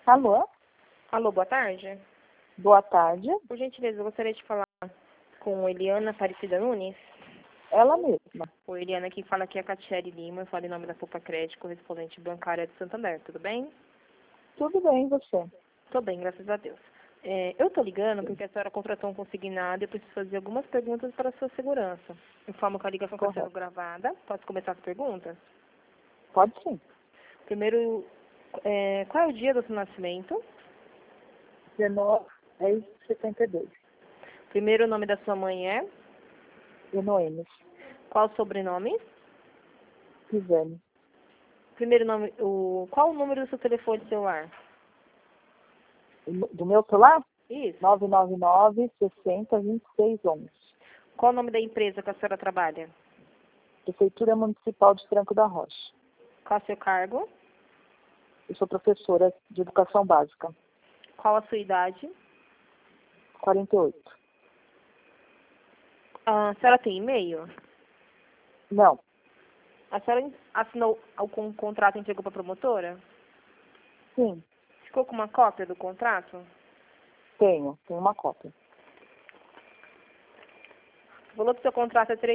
Alô? Alô, boa tarde. Boa tarde. Por gentileza, eu gostaria de falar com Eliana Aparecida Nunes. Ela mesma. Oi, Eliana, quem fala aqui é a Catiele Lima, eu falo em nome da Poupa Crédito, correspondente bancária de Santander, tudo bem? Tudo bem, e você? Tô bem, graças a Deus. Eu tô ligando porque a senhora contratou um consignado e eu preciso fazer algumas perguntas para a sua segurança. Informo que a ligação está sendo gravada. Posso começar as perguntas? Pode sim. Primeiro, qual é o dia do seu nascimento? 19/10/72. Primeiro, o nome da sua mãe é? Enoemes. Qual o sobrenome? Rizane. Primeiro nome, qual o número do seu telefone celular? Do meu celular? Isso. 999-60-2611. Qual o nome da empresa que a senhora trabalha? Prefeitura Municipal de Franco da Rocha. Qual o seu cargo? Eu sou professora de Educação Básica. Qual a sua idade? 48. A senhora tem e-mail? Não. A senhora assinou o contrato e entregou para a promotora? Sim, Ficou com uma cópia do contrato? tenho. Tenho uma cópia. O valor do seu contrato é R$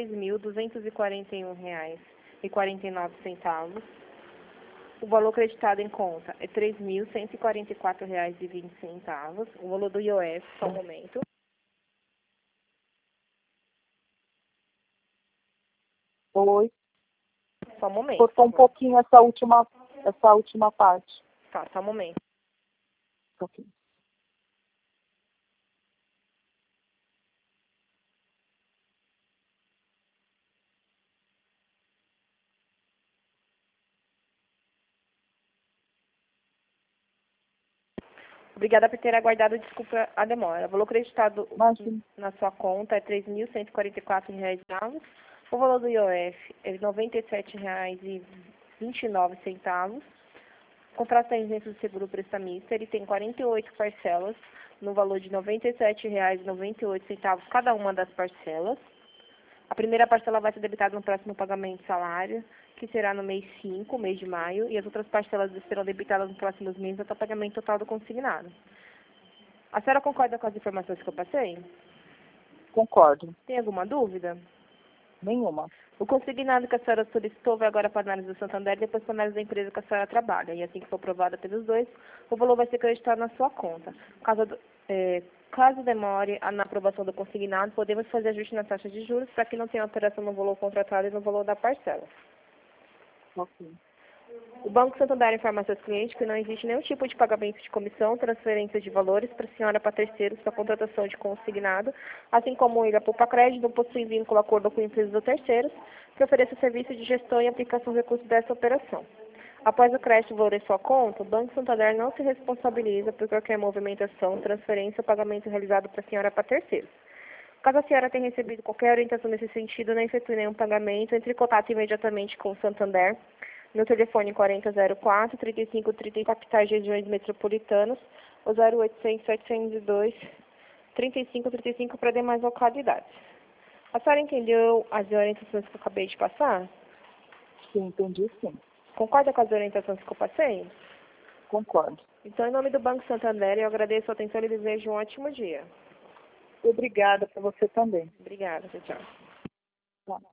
3.241,49. O valor creditado em conta é R$ 3.144,20. O valor do IOF, só um momento. Oi. Só um momento. Cortou um pouquinho essa última parte. Tá, só um momento. Um pouquinho. Obrigada por ter aguardado, desculpa a demora. O valor creditado Imagina. na sua conta é R$ 3.144,09. O valor do IOF é R$ 97,29. O contrato da agência do seguro prestamista, ele tem 48 parcelas, no valor de R$ 97,98 cada uma das parcelas. A primeira parcela vai ser debitada no próximo pagamento de salário, que será no mês 5, mês de maio, e as outras parcelas serão debitadas nos próximos meses até o pagamento total do consignado. A senhora concorda com as informações que eu passei? Concordo. Tem alguma dúvida? Nenhuma. O consignado que a senhora solicitou vai agora para a análise do Santander e depois para a análise da empresa que a senhora trabalha. E assim que for aprovada pelos dois, o valor vai ser creditado na sua conta. Caso demore na aprovação do consignado, podemos fazer ajuste na taxa de juros para que não tenha alteração no valor contratado e no valor da parcela. Ok. O Banco Santander informa a seus clientes que não existe nenhum tipo de pagamento de comissão, transferência de valores para a senhora para terceiros para contratação de consignado, assim como ele, a Poupa Crédito, não possui vínculo acordo com empresas ou terceiros que ofereça serviço de gestão e aplicação de recursos dessa operação. Após o crédito valor em sua conta, o Banco Santander não se responsabiliza por qualquer movimentação, transferência ou pagamento realizado para a senhora para terceiros. Caso a senhora tenha recebido qualquer orientação nesse sentido, não efetue nenhum pagamento, entre em contato imediatamente com o Santander no telefone 4004-3530 capitais regiões metropolitanas ou 0800-702-3535 para demais localidades. A senhora entendeu as orientações que eu acabei de passar? Sim, entendi sim. Concorda com as orientações que eu passei? Concordo. Então, em nome do Banco Santander, eu agradeço a atenção e desejo um ótimo dia. Obrigada para você também. Obrigada, tchau. Tá.